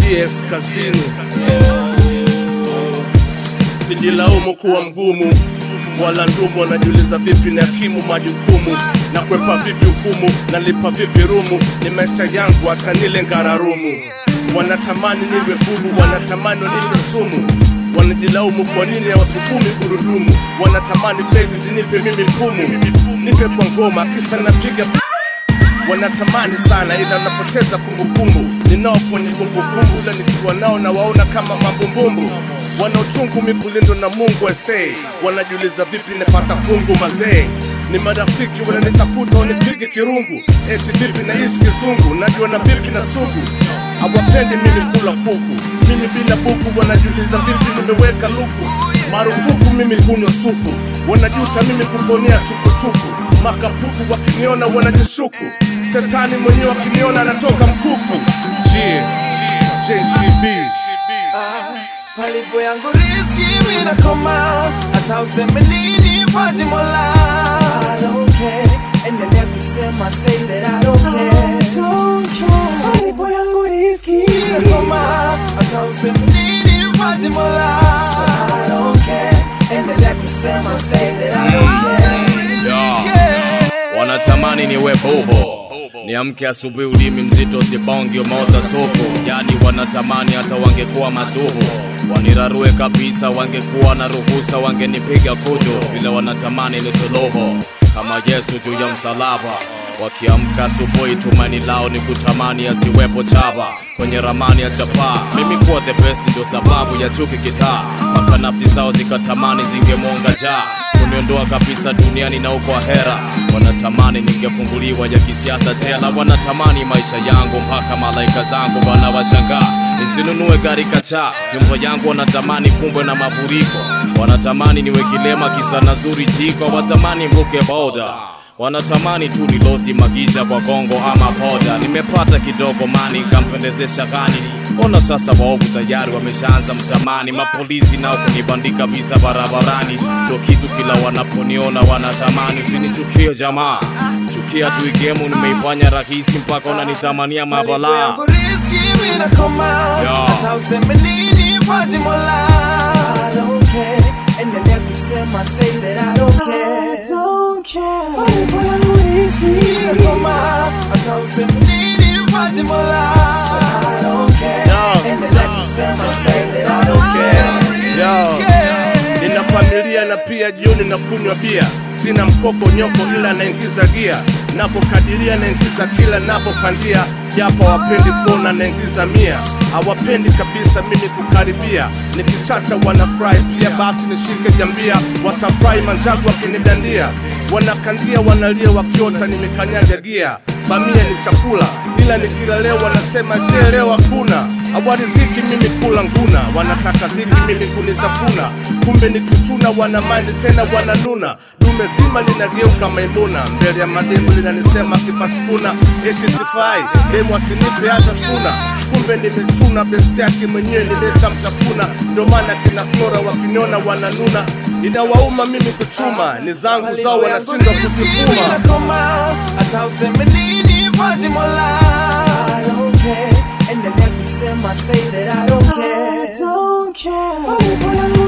DS kazini. Sijilaumu kuwa mgumu wala ndumu, wanajiuliza vipi na hakimu majukumu, na kwepa vipi hukumu, nalipa vipi rumu, ni maisha yangu hata nile ngararumu. Wanatamani niwe bubu, wanatamani nipe sumu, wanajilaumu kwa nini hawasukumi gurudumu. Wanatamani baby zinipe mimi mpumu, nipe kwa ngoma kisa napiga. Wanatamani sana ila napoteza kumbukumbu, ninao kwenye kumbukumbu ila nikiwa nao na waona kama mabumbumbu. Wana uchungu mipulindo na Mungu esei, wanajiuliza vipi nepata fungu mazee. Ni marafiki wananitafuta wanipige kirungu, eti vipi na ishi kizungu, najua na vipi na sugu. Hawapendi mimi kula kuku, mimi bila buku, wanajiuliza vipi nimeweka luku. Marufuku mimi kunywa supu, wanajuta mimi kuponea chukuchuku. Makapuku wakiniona wanajishuku, shetani mwenyewe wakiniona anatoka mkuku. JCB palipo yangu riziki mina koma, hata useme nini paji mola. I don't care, endelea kusema say that I don't care. Palipo yangu riziki mina koma, hata useme nini paji mola. I don't care, endelea kusema say that I don't care. Wanatamani niwe bobo, niamke asubuhi ulimi mzito sibongi umeota soko. Yani wanatamani hata wangekuwa maduhu, wanirarue kabisa, wangekuwa na ruhusa, wangenipiga kudu. Vile wanatamani ni suluhu kama Yesu juu ya msalaba. Wakiamka asubuhi tumaini lao ni kutamani asiwepo chaba kwenye ramani ya chapa. Mimi kuwa the best ndio sababu ya chuki kitaa, mpaka nafsi zao zikatamani zingemonga jaa, kuniondoa kabisa duniani na uko ahera. Wanatamani ningefunguliwa ya kisiasa tela, wanatamani maisha yangu mpaka malaika zangu wanawashangaa. Nisinunue gari kacha, nyumba yangu wanatamani kumbwe na mafuriko. Wanatamani niwe kilema kisa nazuri jiko, watamani mbuke boda. Wanatamani tu nilosi magisha kwa gongo ama poda. Nimepata kidogo mani kampendezesha gani, ona sasa waovu tayari wameshaanza mtamani. Mapolisi nao kunibandika visa barabarani, ndo kitu kila wanaponiona wanatamani. Usinichukie jamaa, chukia tu igemu nimeifanya rahisi mpaka unanitamania mabalaa. Palipo yangu riziki mina koma, hata useme nini paji mola. I don't care, endelea kusema say that I don't care. Palipo yangu riziki mina koma, hata useme nini paji mola. I don't care, endelea kusema say that I don't care. Nina familia na pia jioni na kunywa bia. Sina mkoko nyoko ila naingiza gia, napokadiria naingiza kila napopandia. Japo wapendi kuona naingiza mia, hawapendi kabisa mimi kukaribia. Nikichacha wanafurahi pia, basi nishike jambia. Watafurahi manjagu wakinidandia, wanakandia wanalia wakiota nimekanyaga gia. Bamia ni chakula ila nikila leo wanasema je leo hakuna. Hawariziki mimi kula nguna, wanataka ziki mimi kunitafuna. Kumbe nikichuna wanamandi tena wananuna. Dume zima linageuka Maimuna, mbele ya mademu linanisema kipashikuna. Eti sifai, demu asinipe hata suna. Kumbe nimechuna besti yake mwenyewe nimesha mtafuna. Ndo maana kina Flora wakiniona wananuna. Inawauma mimi kuchuma, ni zangu zao wanashindwa kuzifuma. Hata useme nini paji mola. I don't care, endelea kusema say that I don't care.